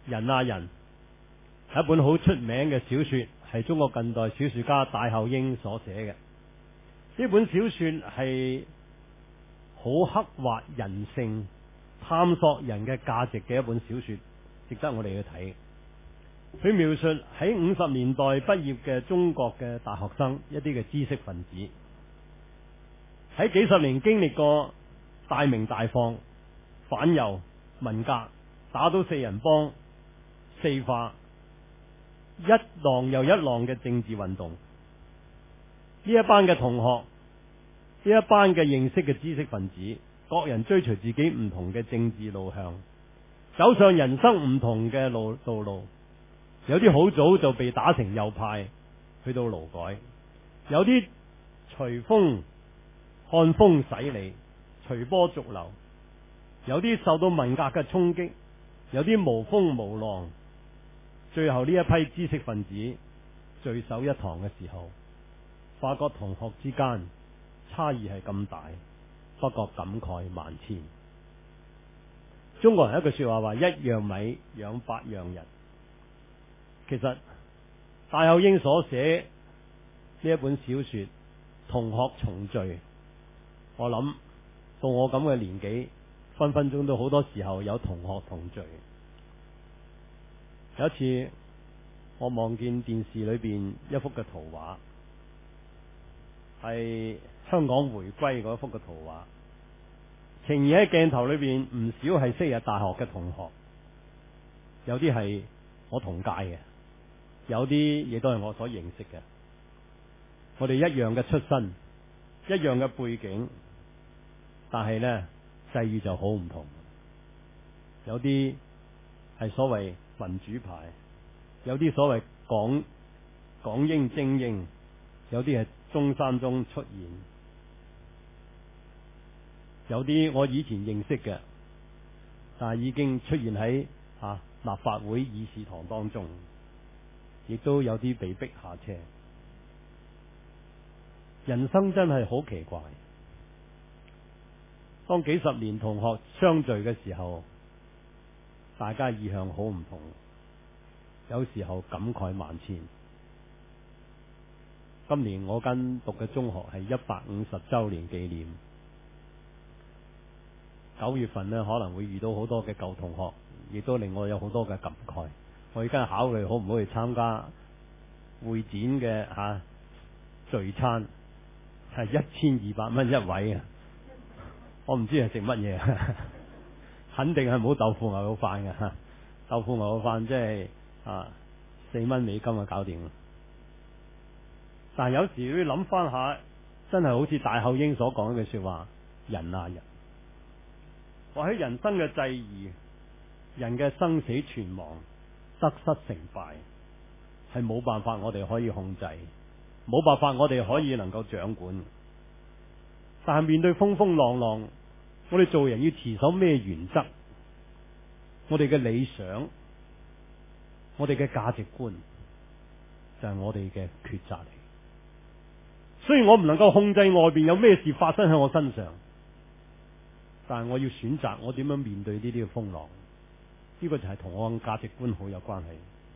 人啊人係一本好出名嘅小說，係中國近代小說家戴厚英所寫嘅。呢本小說係好刻畫人性、探索人嘅價值嘅一本小說，值得我哋去睇。佢描述喺50年代畢業嘅中國嘅大學生，一啲嘅知識分子，喺幾十年經歷過大鳴大放、反右、文革、打倒四人幫、四化，一浪又一浪嘅政治運動。呢一班嘅同學，呢一班嘅認識嘅知識分子，各人追隨自己唔同嘅政治路向，走上人生唔同嘅道路。有啲好早就被打成右派，去到勞改；有啲隨風看風使舵，隨波逐流；有啲受到文革嘅衝擊，有啲無風無浪。最後呢一批知識分子聚首一堂嘅時候，發覺同學之間差異係咁大，不過感慨萬千。中國人一句說話話：一樣米養百樣人。其實戴厚英所寫呢一本小說《同學重聚》，我諗到我咁嘅年紀，分分鐘都好多時候有同學同聚。有一次我望見電視裏邊一幅嘅圖畫，係香港回歸嗰一幅嘅圖畫，呈現喺鏡頭裏邊唔少係昔日大學嘅同學，有啲係我同屆嘅，有啲亦都係我所認識嘅。我哋一樣嘅出身，一樣嘅背景，但係呢際遇就好唔同。有啲係所謂民主派，有啲所謂港英精英，有啲係中山中出現，有啲我以前認識嘅，但係已經出現喺立法會議事堂當中，亦都有啲被逼下車。人生真係好奇怪，當幾十年同學相聚嘅時候，大家意向好唔同，有時候感慨萬千。今年我跟讀嘅中學係150周年紀念，9月份呢可能會遇到好多嘅舊同學，亦都令我有好多嘅感慨。我而家考慮好唔好去參加會展嘅聚餐，係1200蚊一位啊！我唔知係食乜嘢，肯定係冇豆腐牛肉飯嘅。豆腐牛肉飯即係4蚊美金就搞掂。但係有時要諗翻下，真係好似戴厚英所講嘅說話：人啊人，或許人生嘅際遇，人嘅生死存亡、得失成敗，係冇辦法我哋可以控制，冇辦法我哋可以能夠掌管。但係面對風風浪浪，我哋做人要持守咩原則？我哋嘅理想，我哋嘅價值觀，就係我哋嘅抉擇嚟。雖然我唔能夠控制外邊有咩事發生喺我身上，但係我要選擇我點樣面對呢啲嘅風浪。呢個就係同我嘅價值觀好有關係。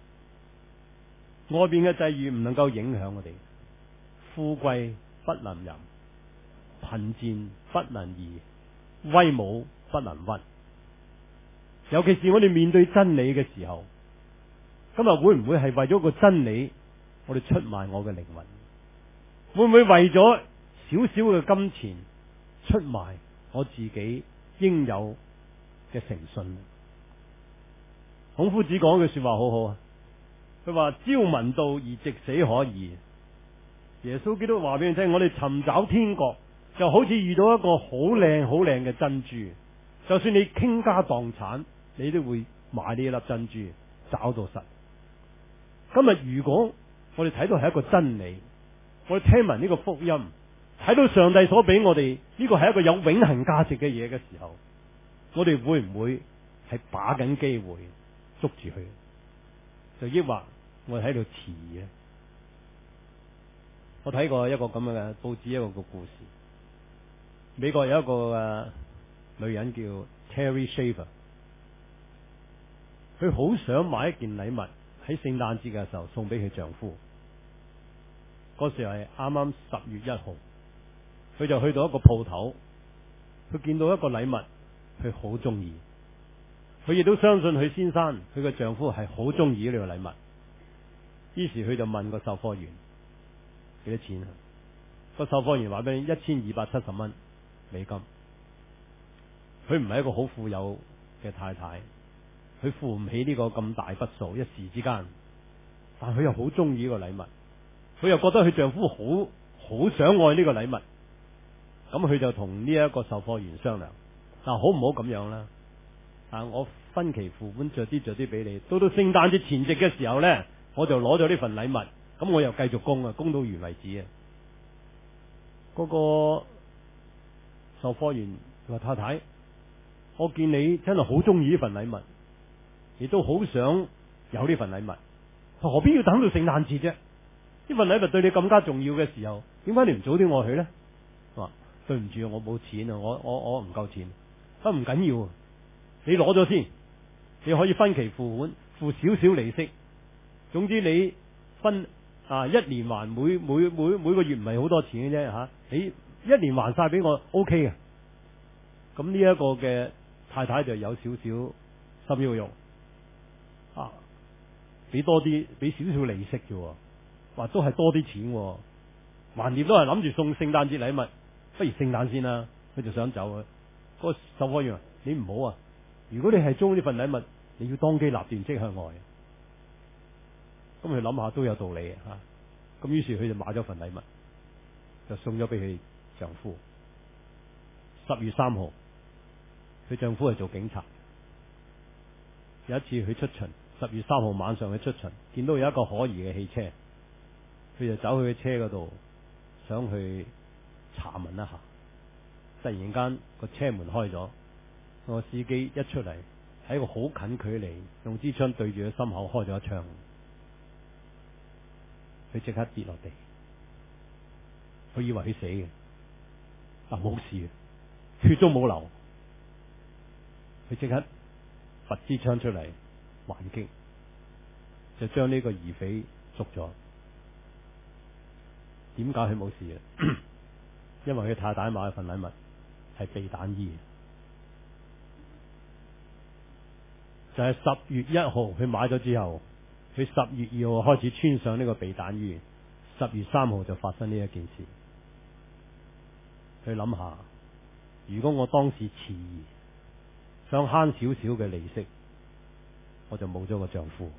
外邊嘅際遇唔能夠影響我哋，富貴不能淫，貧賤不能移，威武不能屈。尤其是我哋面對真理嘅時候，今日會唔會係為咗個真理，我哋出賣我嘅靈魂？會唔會為咗少少嘅金錢出賣我自己應有嘅誠信？孔夫子講句說話好好啊，佢話：朝聞道而夕死可矣。耶穌基督話俾你聽，我哋尋找天國就好似遇到一個好靚好靚嘅珍珠，就算你傾家蕩產，你都會買呢一粒珍珠，找到實。今日如果我哋睇到係一個真理，我哋聽聞呢個福音，睇到上帝所俾我哋呢個係一個有永恆價值嘅嘢嘅時候，我哋會唔會係把緊機會捉住佢？就抑或我哋喺度遲疑呢？我睇過一個咁樣嘅報紙，一個故事。美國有一個女人叫 Terry Shaver， 佢好想買一件禮物喺聖誕節嘅時候送俾佢丈夫。嗰時係啱啱10月1號，佢就去到一個鋪頭，佢見到一個禮物，佢好中意。佢亦都相信佢先生，佢嘅丈夫係好中意呢個禮物。於是佢就問個售貨員幾多錢啊？個售貨員話俾你1270蚊美金。佢唔係一個好富有嘅太太，佢付唔起呢個咁大筆數，一時之間，但佢又好中意呢個禮物，佢又覺得佢丈夫好想愛呢個禮物，咁佢就同呢一個售貨員商量，好唔好咁樣啦？我分期付款着啲俾你，到聖誕節前夕嘅時候呢，我就攞咗呢份禮物，咁我又繼續供到完為止啊！嗰個售貨員話：太太，我見你真係好中意呢份禮物，亦都好想有呢份禮物，何必要等到聖誕節啫？呢份禮物對你咁加重要嘅時候，點解你唔早啲愛佢呢？話對唔住，我冇錢啊，我唔夠錢，唔緊要，你攞咗先，你可以分期付款，付少少利息，總之你分1年還，每個月唔係好多錢嘅啫吓，你1年還晒俾我 OK 嘅。咁呢一個嘅太太就有少少心喐喐，俾多啲，俾少少利息啫，話都係多啲錢，橫掂都係諗住送聖誕節禮物，不如聖誕先啦。佢就想走啊。嗰個售貨員話：你唔好啊！如果你係中意呢份禮物，你要當機立斷即向外。咁佢諗下都有道理吓。咁於是佢就買咗份禮物，就送咗俾佢丈夫。10月3號，佢丈夫係做警察。有一次佢出巡，10月3號晚上佢出巡，見到有一個可疑嘅汽車，佢就走去車嗰度，想去查問一下。突然間個車門開咗，個司機一出嚟，喺一個好近距離用支槍對住佢心口開咗一槍，佢即刻跌落地。佢以為佢死嘅，冇事嘅，血都冇流。佢即刻拔支槍出嚟還擊，就將呢個疑匪捉咗。點解佢冇事嘅？因為佢太太買一份禮物係避彈衣，就係10月1號佢買咗之後，佢10月2號開始穿上呢個避彈衣，10月3號就發生呢一件事。佢諗下，如果我當時遲疑，想慳少少嘅利息，我就冇咗個丈夫。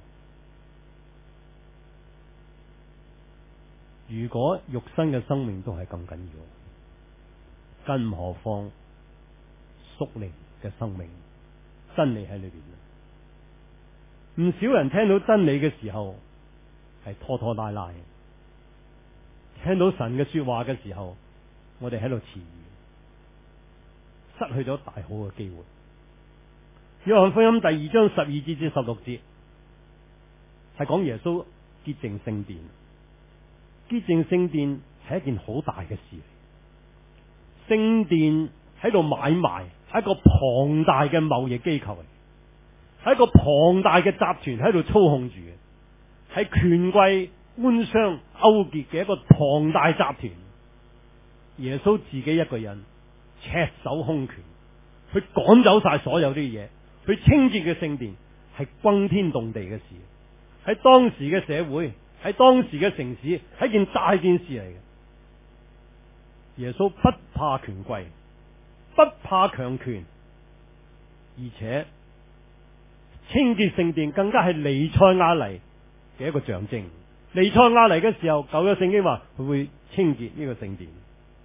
如果肉身嘅生命都係咁緊要，更何況屬靈嘅生命，真理喺裏邊。唔少人聽到真理嘅時候係拖拖拉拉，聽到神嘅說話嘅時候，我哋喺度遲疑，失去咗大好嘅機會。約翰福音第2章12節至16節係講耶穌潔淨聖殿。潔淨聖殿係一件好大嘅事嚟。聖殿喺度買賣，係一個龐大嘅貿易機構嚟，係一個龐大嘅集團喺度操控住嘅，係權貴官商勾結嘅一個龐大集團。耶穌自己一個人赤手空拳，去趕走晒所有啲嘢，去清潔嘅聖殿係轟天動地嘅事。喺當時嘅社會，喺當時嘅城市，係一件大件事嚟嘅。耶穌不怕權貴，不怕強權，而且清潔聖殿更加係彌賽亞嚟嘅一個象徵。彌賽亞嚟嘅時候，舊約聖經話佢會清潔呢個聖殿。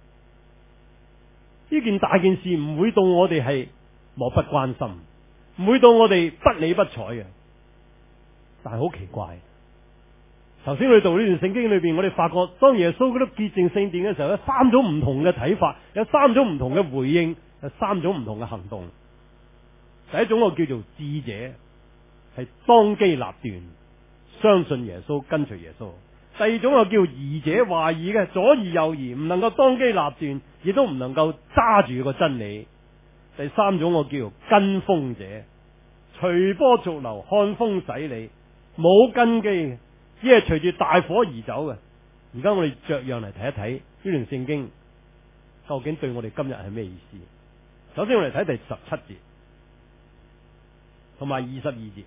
呢件大件事唔會到我哋係漠不關心，唔會到我哋不理不睬嘅。但係好奇怪，頭先我哋讀呢段聖經裏邊，我哋發覺當耶穌嗰啲潔淨聖殿嘅時候，有3種唔同嘅睇法，有3種唔同嘅回應，有3種唔同嘅行動。第一種我叫做智者，係當機立斷，相信耶穌，跟隨耶穌。第二種我叫疑者，懷疑嘅，左疑右疑，唔能夠當機立斷，亦都唔能夠揸住個真理。第三種我叫跟風者， 隨波逐流，看風使舵，冇根基嘅，只係隨住大火而走嘅。而家我哋着樣嚟睇一睇呢段聖經究竟對我哋今日係咩意思？首先我哋睇第17節同埋22節，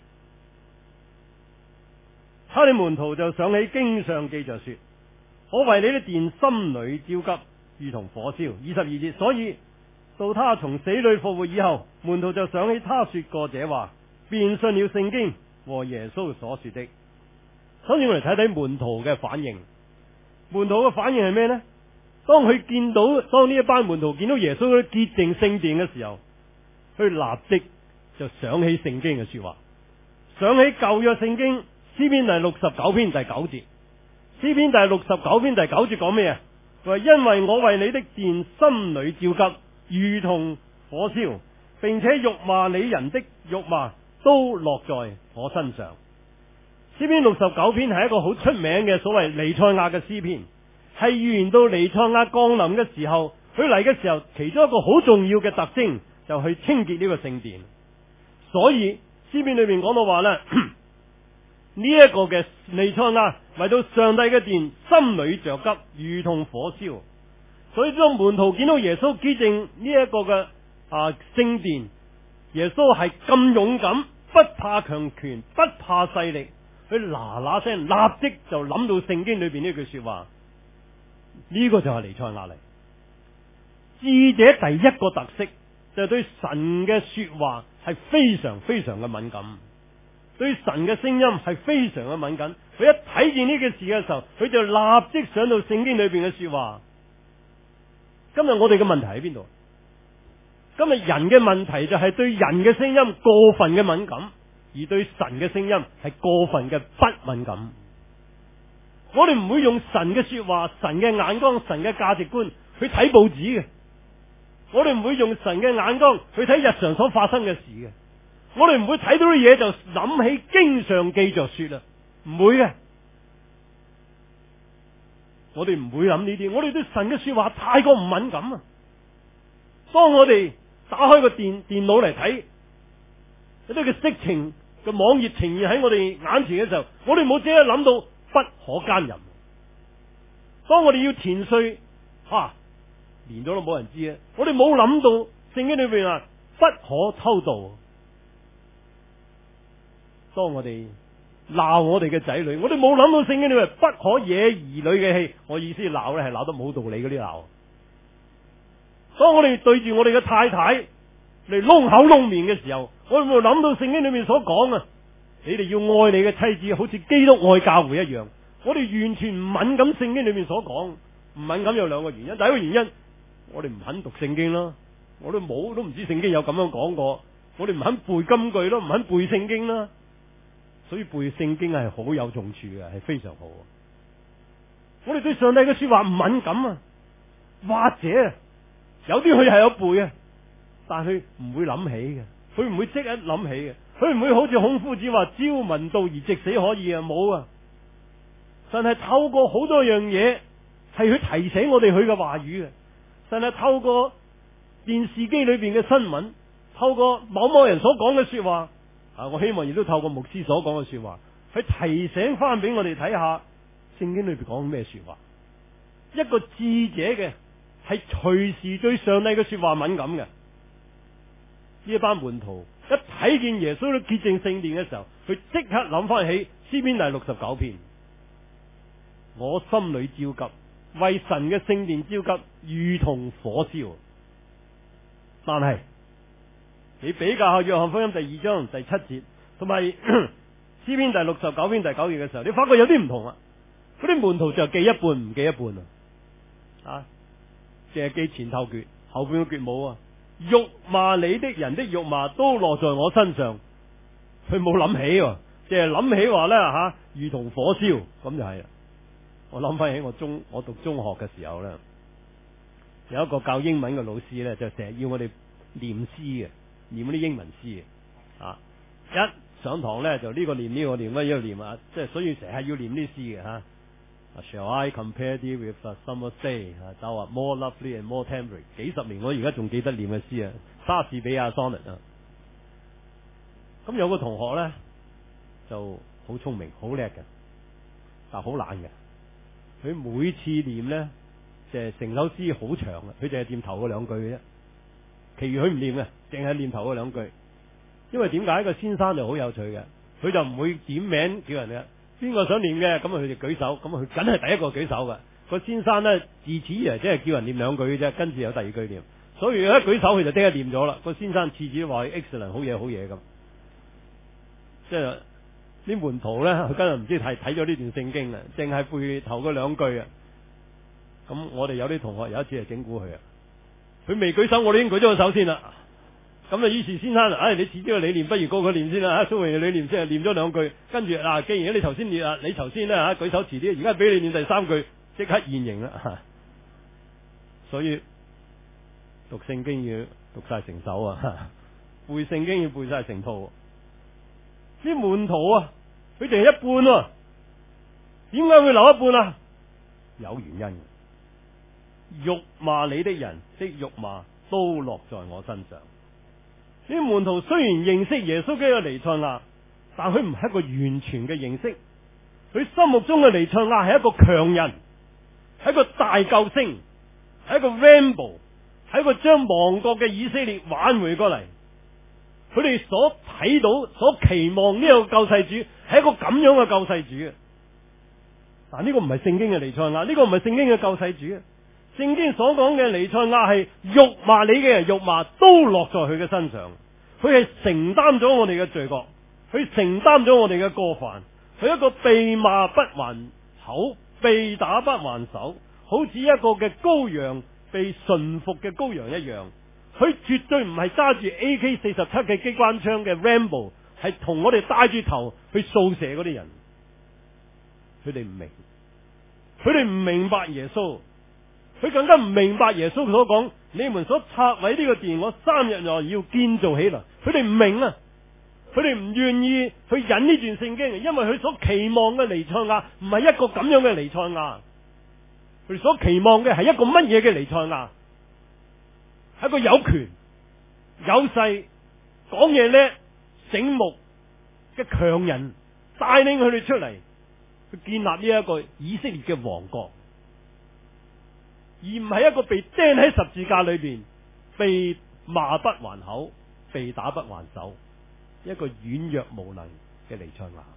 他的門徒就想起經上記着說，我為你的殿心裏焦急，如同火燒。22節，所以到他從死裏復活以後，門徒就想起他說過這話，便信了聖經和耶穌所說的。首先我哋睇睇門徒嘅反應。門徒嘅反應係咩呢？當呢一班門徒見到耶穌嘅潔淨聖殿嘅時候，佢立即就想起聖經嘅說話，想起舊約聖經詩篇第69篇第9節。詩篇第69篇第9節講咩啊？佢話因為我為你的殿心裏焦急，如同火燒，並且辱罵你人的辱罵都落在我身上。詩篇69篇係一個好出名嘅所謂彌賽亞嘅詩篇，係預言到彌賽亞降臨嘅時候，佢嚟嘅時候，其中一個好重要嘅特徵就去清潔呢個聖殿。所以詩篇裏面講到話呢，呢一個嘅彌賽亞為到上帝嘅殿心裏着急，如同火燒。所以當門徒見到耶穌潔淨呢一個嘅聖殿，耶穌係咁勇敢，不怕強權，不怕勢力，佢嗱聲立即就諗到聖經裏邊呢句說話。呢個就係彌賽亞嚟。智者第一個特色就係對神嘅說話係非常非常嘅敏感，對神嘅聲音係非常嘅敏感。佢一睇見呢件事嘅時候，佢就立即想到聖經裏邊嘅說話。今日我哋嘅問題喺邊度？今日人嘅問題就係對人嘅聲音過分嘅敏感，而對神嘅聲音係過分嘅不敏感。我哋唔會用神嘅說話、神嘅眼光、神嘅價值觀去睇報紙嘅。我哋唔會用神嘅眼光去睇日常所發生嘅事嘅。我哋唔會睇到啲嘢就諗起經上記着說啦，唔會嘅。我哋唔會諗呢啲。我哋對神嘅說話太過唔敏感啊！當我哋打開個電腦嚟睇，有啲嘅色情嘅網頁呈現喺我哋眼前嘅時候，我哋冇即刻諗到不可奸淫。當我哋要填稅，連咗都冇人知啊！我哋冇諗到聖經裏邊話不可偷盜。當我哋鬧我哋嘅仔女，我哋冇諗到聖經裏邊不可惹兒女嘅氣。我意思鬧咧係鬧得冇道理嗰啲鬧。當我哋對住我哋嘅太太嚟窿口窿面嘅時候，我哋冇諗到聖經裏面所講啊！你哋要愛你嘅妻子，好似基督愛教會一樣。我哋完全唔敏感聖經裏面所講，唔敏感有兩個原因。第一個原因，我哋唔肯讀聖經啦，我都唔知聖經有咁樣講過。我哋唔肯背金句咯，唔肯背聖經啦。所以背聖經係好有用處嘅，係非常好。我哋對上帝嘅說話唔敏感啊，或者有啲佢係有背啊，但係佢唔會諗起嘅，佢唔會即刻諗起嘅，佢唔會好似孔夫子話朝聞道而夕死可以啊，冇啊。神係透過好多樣嘢係去提醒我哋佢嘅話語嘅。神係透過電視機裏邊嘅新聞，透過某人所講嘅說話，我希望亦都透過牧師所講嘅說話，去提醒翻俾我哋睇下聖經裏邊講咩說話。一個智者嘅係隨時對上帝嘅說話敏感嘅。呢一班門徒一睇見耶穌都潔淨聖殿嘅時候，佢即刻諗翻起詩篇第69篇，我心裏焦急，為神嘅聖殿焦急，如同火燒。但係你比較下約翰福音第2章第7節，同埋詩篇第69篇第9節嘅時候，你發覺有啲唔同啊！嗰啲門徒就記一半唔記一半啊！淨係記前頭橛，後邊嘅橛冇啊！辱罵你的人的辱罵都落在我身上，佢冇諗起，淨係諗起話咧如同火燒，咁就係啦。我諗翻起我讀中學嘅時候咧，有一個教英文嘅老師咧，就成日要我哋念詩嘅，念嗰啲英文詩嘅，一上堂咧就呢個念呢個念，一路念啊，即係所以成日要念呢啲詩嘅吓。Shall I compare thee with a summer day？ thou art more lovely and more tender。幾十年我而家仲記得念嘅詩啊，莎士比亞 sonnet 啊。 咁有個同學咧就好聰明好叻嘅，但係好懶嘅。佢每次念咧就係成首詩好長嘅，佢淨係念頭嗰兩句嘅啫，其餘佢唔念嘅，淨係念頭嗰兩句。因為點解？個先生就好有趣嘅，佢就唔會點名叫人嘅，邊個想念嘅，咁啊佢就舉手，咁啊佢梗係第一個舉手嘅。個先生咧自此以來即係叫人念兩句嘅啫，跟住有第二句念，所以一舉手佢就即刻念咗啦。個先生次次都話 excellent 好嘢好嘢咁，即係啲門徒咧佢今日唔知睇咗呢段聖經啊，淨係背頭嗰兩句啊。咁我哋有啲同學有一次係整蠱佢啊，佢未舉手我哋已經舉咗個手先啦。咁啊，於是先生你遲啲個理念不如個個念先啦，蘇榮嘅理念先係念咗兩句，跟住嗱，既然你頭先念啊，你頭先咧舉手遲啲，而家俾你念第三句，即刻現形啦。所以讀聖經要讀晒成首啊，背聖經要背晒成套。啲門徒啊，佢淨係一半啊，點解會留一半啊？有原因。辱罵你的人的辱罵都落在我身上。啲門徒雖然認識耶穌基督彌賽亞，但佢唔係一個完全嘅認識。佢心目中嘅彌賽亞係一個強人，係一個大救星，係一個 Rambo， 係一個將亡國嘅以色列挽回過嚟。佢哋所睇到、所期望呢個救世主係一個咁樣嘅救世主。但呢個唔係聖經嘅彌賽亞，呢個唔係聖經嘅救世主。聖經所講嘅彌賽亞係辱罵你嘅人，辱罵都落在佢嘅身上。佢係承擔咗我哋嘅罪惡，佢承擔咗我哋嘅過犯。佢一個被罵不還口，被打不還手，好似一個嘅羔羊被馴服嘅羔羊一樣。佢絕對唔係揸住 AK-47嘅機關槍嘅 Rambo， 係同我哋帶住頭去掃射嗰啲人。佢哋唔明，佢哋唔明白耶穌。佢更加唔明白耶穌所講，你們所拆毀呢個殿，我3日內要建造起來。佢哋唔明啊，佢哋唔願意去引呢段聖經，因為佢所期望嘅彌賽亞唔係一個咁樣嘅彌賽亞，佢哋所期望嘅係一個乜嘢嘅彌賽亞？係一個有權有勢、講嘢叻、醒目嘅強人，帶領佢哋出嚟去建立呢一個以色列嘅王國。而唔係一個被釘喺十字架裏邊，被罵不還口，被打不還手，一個軟弱無能嘅彌賽亞。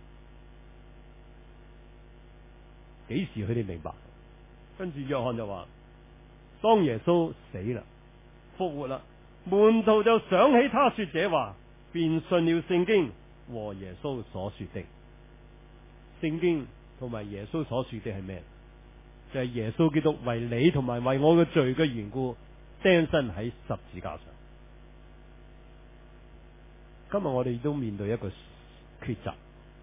幾時佢哋明白？跟住約翰就話：當耶穌死啦，復活啦，門徒就想起他說這話，便信了聖經和耶穌所說的。聖經同埋耶穌所說的係咩？就係耶穌基督為你同埋為我嘅罪嘅緣故釘身喺十字架上。今日我哋都面對一個抉擇，呢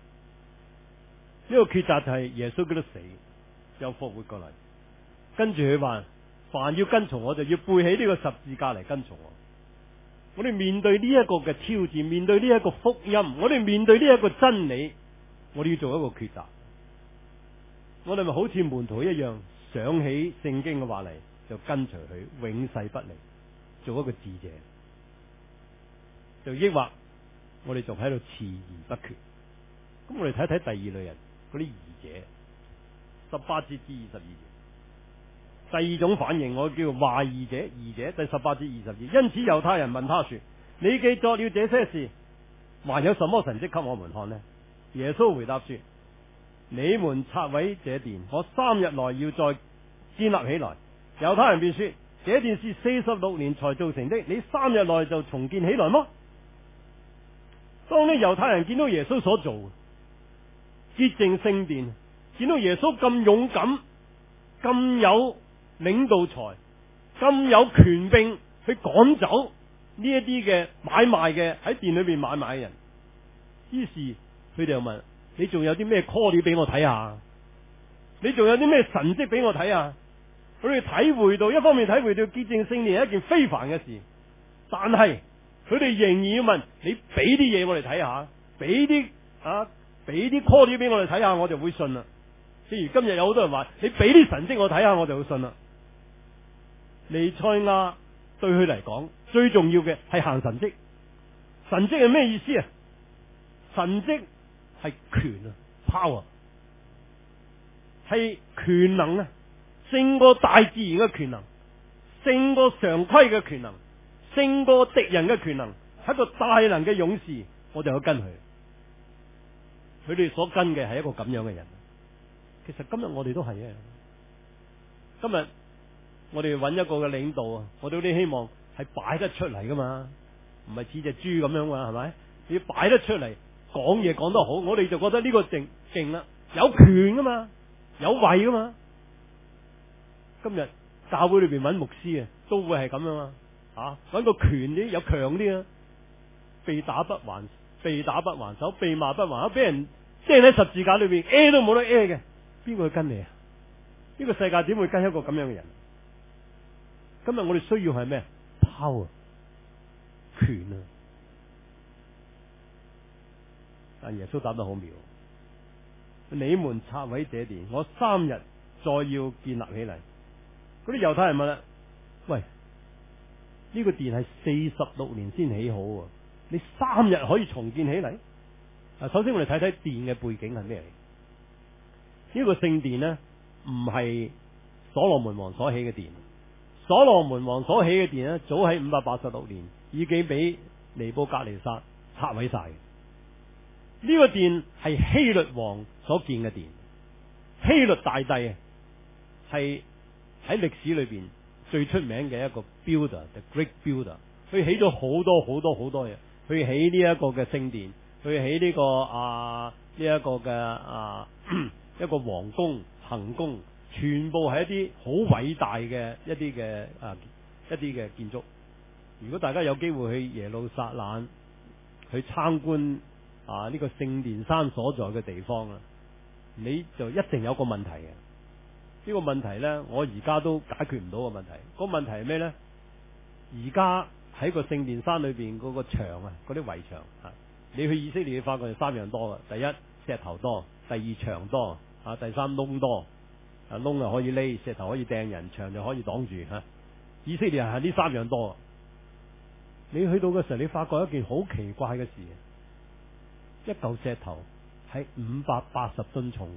個抉擇就係耶穌基督死又復活過嚟，跟住佢話：凡要跟從我，就要背起呢個十字架嚟跟從我。我哋面對呢一個嘅挑戰，面對呢一個福音，我哋面對呢一個真理，我哋要做一個抉擇。我哋咪好似門徒一樣，想起聖經嘅話嚟就跟隨佢，永世不離，做一個智者。就抑或我哋仲喺度遲疑不決。咁我哋睇睇第二類人，嗰啲疑者，18節至22節。第二種反應我叫懷疑者、疑者。第18至20節，因此猶太人問他說：你既作了這些事，還有什麼神蹟給我們看呢？耶穌回答說：你們拆毀這殿，我3日內要再建立起來。猶太人便說：這殿是46年才造成的，你3日內就重建起來麼？當呢猶太人見到耶穌所做潔淨聖殿，見到耶穌咁勇敢、咁有領導才、咁有權柄去趕走呢一啲嘅買賣嘅喺殿裏邊買賣嘅人，於是佢哋就問：你仲有啲咩 call 料俾我睇下？你仲有啲咩神蹟俾我睇下？佢哋體會到，一方面體會到潔淨聖殿係一件非凡嘅事，但係佢哋仍然要問：你俾啲嘢我哋睇下，俾啲call 料俾我哋睇下，我就會信啦。譬如今日有好多人話：你俾啲神蹟我睇下，我就會信啦。彌賽亞對佢嚟講最重要嘅係行神蹟。神蹟係咩意思啊？ 神蹟係權啊 ，power 係權能啊，勝過大自然嘅權能，勝過常規嘅權能，勝過敵人嘅權能，係一個大能嘅勇士，我哋去跟佢。佢哋所跟嘅係一個咁樣嘅人。其實今日我哋都係啊，今日我哋揾一個嘅領導啊，我哋都希望係擺得出嚟噶嘛，唔係似隻豬咁樣噶，係咪？你要擺得出嚟，講嘢講得好，我哋就覺得呢個勁啦，有權噶嘛，有位噶嘛。今日教會裏邊揾牧師啊，都會係咁樣啊，揾個權啲，有強啲啊，被打不還手，被罵不還口，俾人釘喺十字架裏邊，都冇得嘅，邊個去跟你啊？呢個世界點會跟一個咁樣嘅人？今日我哋需要係咩？power 權啊！但耶穌答得好妙，你們拆毀這殿，我3日再要建立起嚟。嗰啲猶太人問啦：喂，呢個殿係46年先起好，你3日可以重建起嚟？首先我哋睇睇殿嘅背景係咩嚟？呢個聖殿呢，唔係所羅門王所起嘅殿。所羅門王所起嘅殿呢，早喺586年已經俾尼布甲尼撒拆毀晒。呢個殿係希律王所建嘅殿。希律大帝啊，係喺歷史裏邊最出名嘅一個 builder，the great builder。佢起咗好多嘢，佢起呢一個嘅聖殿，佢起呢個一個皇宮、行宮，全部係一啲好偉大嘅一啲嘅建築。如果大家有機會去耶路撒冷去參觀呢個聖殿山所在嘅地方啊，你就一定有個問題嘅。呢個問題呢，我而家都解決唔到個問題。個問題係咩呢？而家喺個聖殿山裏邊嗰個牆啊，嗰啲圍牆啊，你去以色列發覺係3樣多嘅。第一，石頭多；第二，牆多；第三，窿多。窿啊可以匿，石頭可以掟人，牆就可以擋住吓。以色列係呢3樣多。你去到嘅時候，你發覺一件好奇怪嘅事，一嚿石頭係580噸重，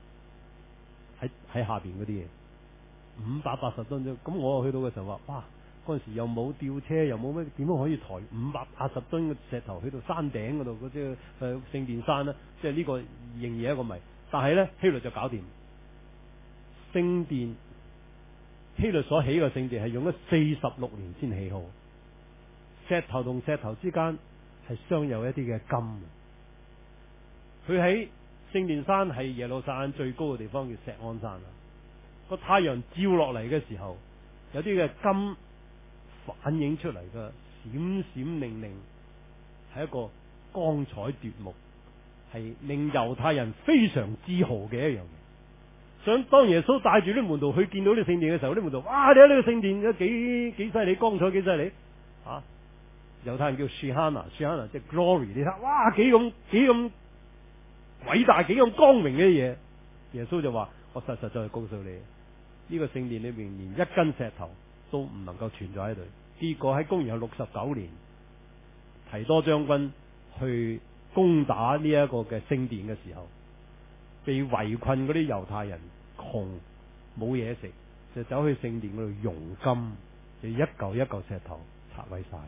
喺下邊嗰啲嘢580噸啫。咁我去到嘅時候話，哇！嗰陣時又冇吊車，又冇咩，點樣可以抬580噸嘅石頭去到山頂嗰度？嗰啲聖殿山呢？即係呢個仍然係一個謎。但係呢，希律就搞掂聖殿。希律所起嘅聖殿係用咗46年先起好。石頭同石頭之間係鑲有一啲嘅金。佢喺聖殿山係耶路撒冷最高嘅地方，叫錫安山啊。個太陽照落嚟嘅時候，有啲嘅金反映出嚟嘅閃閃亮亮，係一個光彩奪目，係令猶太人非常自豪嘅一樣嘢。想當耶穌帶住啲門徒去見到呢聖殿嘅時候，啲門徒哇！你睇呢個聖殿幾犀利，光彩幾犀利啊！猶太人叫 Shihana 即係 glory， 你睇哇幾咁偉大，幾咁光榮嘅嘢。耶穌就話：我實在告訴你，呢個聖殿裏面連一根石頭都唔能夠存在喺度。結果喺公元69年，提多將軍去攻打呢一個嘅聖殿嘅時候，被圍困嗰啲猶太人窮冇嘢食，就走去聖殿嗰度熔金，就一嚿一嚿石頭拆毀晒。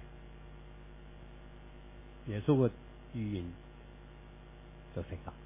耶穌嘅預言就成立。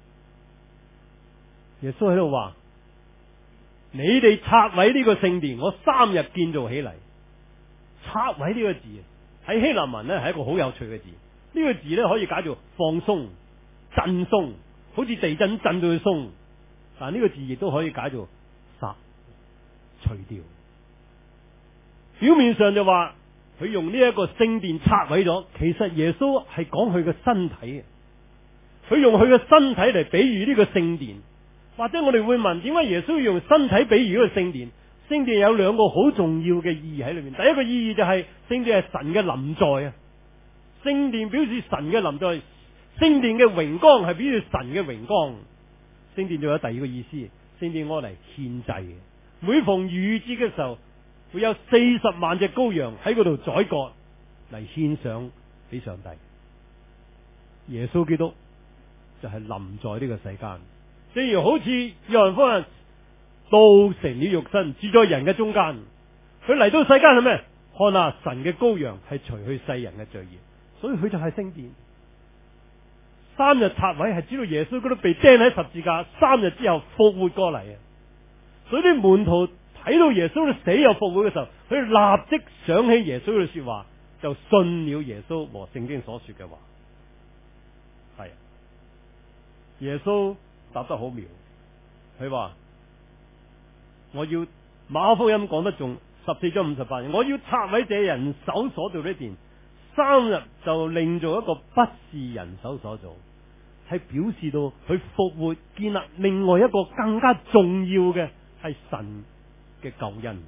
耶穌喺度話：你哋拆毀呢個聖殿，我3日建造起嚟。拆毀呢個字喺希臘文呢係一個好有趣嘅字。呢個字呢可以解做放鬆、震鬆，好似地震震到佢鬆。但呢個字亦都可以解做殺、除掉。表面上就話佢用呢一個聖殿拆毀咗，其實耶穌係講佢嘅身體嘅。佢用佢嘅身體嚟比喻呢個聖殿。或者我哋會問，點解耶穌要用身體比喻呢個聖殿？聖殿有2個好重要嘅意義喺裏面。第一個意義就係聖殿係神嘅臨在啊！聖殿表示神嘅臨在，聖殿嘅榮光係表示神嘅榮光。聖殿仲有第2個意思，聖殿攞嚟獻祭嘅。每逢逾節嘅時候，會有40萬隻羔羊喺嗰度宰割嚟獻上俾上帝。 耶穌基督就係臨在呢個世間，正如好似約翰福音道成了肉身，住在人嘅中間。佢嚟到世間係咩？看下神嘅羔羊係除去世人嘅罪孽，所以佢就係聖殿。3日拆毀係知道耶穌基督被釘喺十字架，3日之後復活過嚟啊！所以啲門徒睇到耶穌死又復活嘅時候，佢立即想起耶穌嘅說話，就信了耶穌和聖經所說嘅話。係耶穌答得好妙，佢話我要馬可福音講得仲14章58節，我要拆毀這人手所做的殿，3日就另做一個不是人手所做，係表示到佢復活建立另外一個更加重要嘅係神嘅救恩。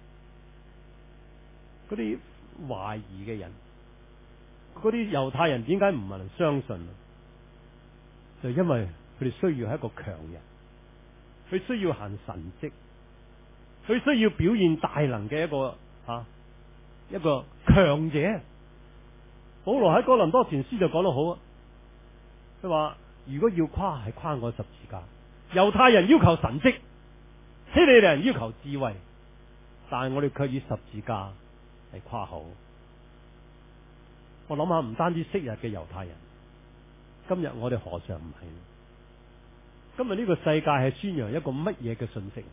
嗰啲懷疑嘅人，嗰啲猶太人點解唔能相信？就因為佢哋需要係一個強人，佢需要行神蹟，佢需要表現大能嘅一個強者。保羅喺哥林多前書就講得好啊，佢話如果要誇係誇我十字架。猶太人要求神蹟，希利尼人要求智慧，但係我哋卻以十字架嚟誇口。我諗下，唔單止昔日嘅猶太人，今日我哋何嘗唔係？今日呢個世界係宣揚一個乜嘢嘅信息？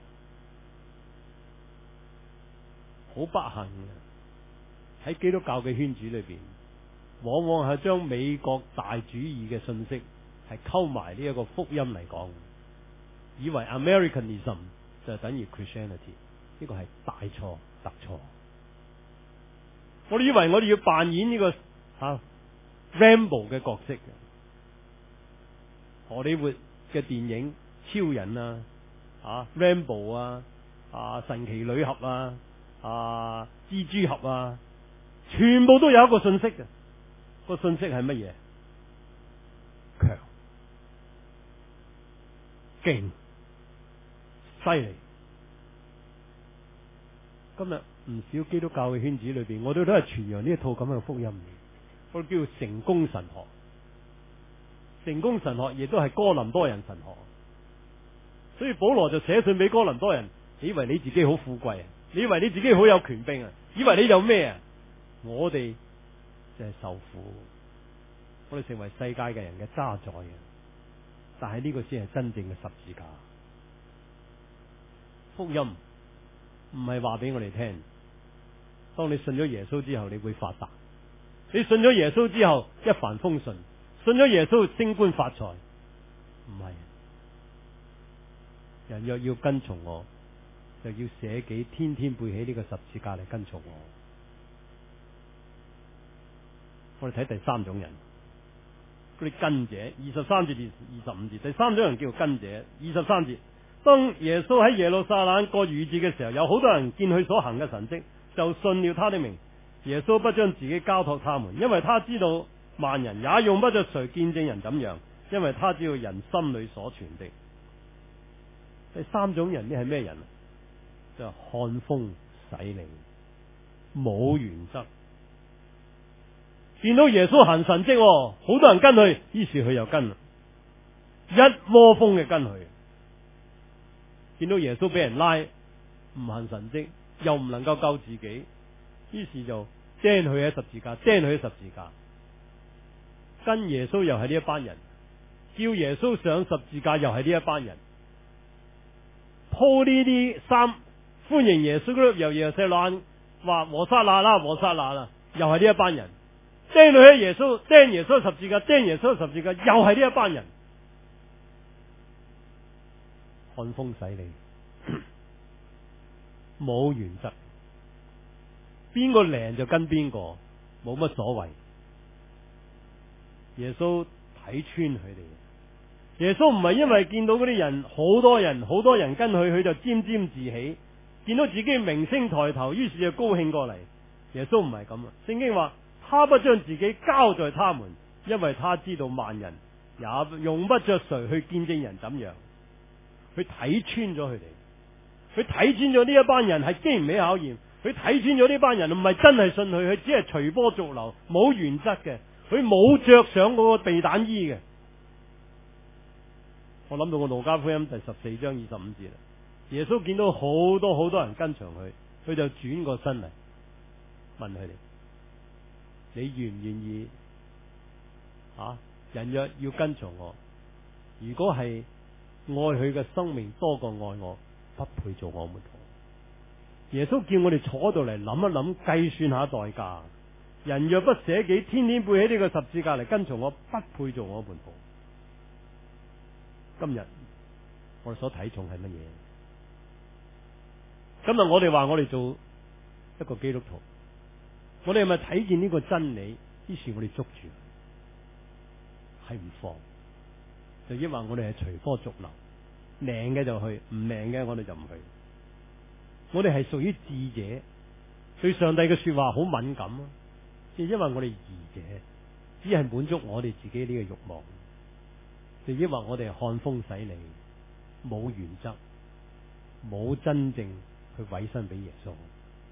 好不幸嘅，喺基督教嘅圈子裏邊，往往係將美國大主義嘅信息係溝埋呢一個福音嚟講，以為 Americanism 就等於 Christianity， 呢個係大錯特錯。我哋以為我哋要扮演呢個Rambo 嘅角色嘅，荷里活嘅電影超人Rambo 神奇女俠蜘蛛俠全部都有一個信息嘅。個信息係乜嘢？強、勁、犀利。今日唔少基督教嘅圈子裏邊，我哋都係傳揚呢一套咁樣嘅福音。我哋叫做成功神學。成功神學亦都係哥林多人神學。所以保羅就寫信俾哥林多人，你以為你自己好富貴啊？你以為你自己好有權柄啊？以為你有咩啊？我哋就係受苦，我哋成為世界嘅人嘅渣滓啊！但係呢個先係真正嘅十字架。福音唔係話俾我哋聽，當你信咗耶穌之後，你會發達；你信咗耶穌之後一帆風順，信咗耶穌升官發財，唔係。人若要跟從我，就要捨己，天天背起呢個十字架嚟跟從我。我哋睇第三種人，嗰啲跟者，23節至25節，第三種人叫做跟者。23節，當耶穌喺耶路撒冷過逾節嘅時候，有好多人見佢所行嘅神蹟，就信了他的名。耶穌不將自己交託他們，因為他知道萬人也用不着誰見證人怎樣，因為他知道人心裏所存的。第三種人呢係咩人？就係看風使舵，冇原則。見到耶穌行神蹟，好多人跟佢，於是佢又跟，一窩蜂嘅跟佢。見到耶穌俾人拉，唔行神蹟，又唔能夠救自己，於是就釘佢喺十字架，釘佢喺十字架。跟耶穌又係呢一班人，叫耶穌上十字架又係呢一班人，鋪呢啲衫歡迎耶穌嗰度，由耶路撒冷話和散那啦，和散那啦，又係呢一班人。釘佢喺耶穌，釘耶穌十字架，釘耶穌十字架，又係呢一班人。看風使舵，冇原則，邊個靈就跟邊個，冇乜所謂。耶穌睇穿佢哋。耶穌唔係因為見到嗰啲人好多人跟佢，佢就沾沾自喜，見到自己名聲抬頭，於是就高興過嚟。耶穌唔係咁啊！聖經話，他不將自己交在他們，因為他知道萬人也用不着誰去見證人怎樣。佢睇穿咗佢哋，佢睇穿咗呢一班人係經唔起考驗，佢睇穿咗呢班人唔係真係信佢，佢只係隨波逐流，冇原則嘅。 佢冇着上嗰個避彈衣嘅。我諗到我路加福音第14章25節啦，耶穌見到好多人跟隨佢，佢就轉過身嚟問佢哋：你願唔願意人若要跟從我，如果係愛佢嘅生命多過愛我，不配做我門徒。耶穌叫我哋坐到嚟諗一諗，計算下代價。人若不捨己，天天背起呢個十字架嚟跟從我，不配做我門徒。今日我哋所睇重係乜嘢？今日我哋話我哋做一個基督徒，我哋係咪睇見呢個真理，於是我哋捉住係唔放？就抑或我哋係隨波逐流，靈嘅就去，唔靈嘅我哋就唔去。我哋係屬於智者，對上帝嘅說話好敏感啊！即係因為我哋愚者，只係滿足我哋自己呢個慾望。就抑或我哋係看風使舵，冇原則，冇真正去委身俾耶穌。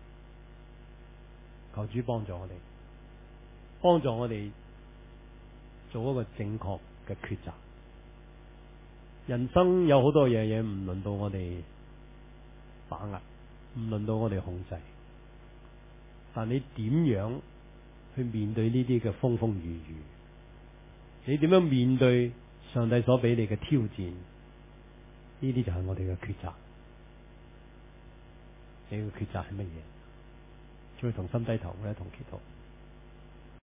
求主幫助我哋，幫助我哋做一個正確嘅抉擇。人生有好多嘢唔輪到我哋把握，唔輪到我哋控制。但你點樣去面對呢啲嘅風風雨雨？你點樣面對上帝所俾你嘅挑戰？呢啲就係我哋嘅抉擇。你嘅抉擇係乜嘢？再同心低頭，我哋一同祈禱。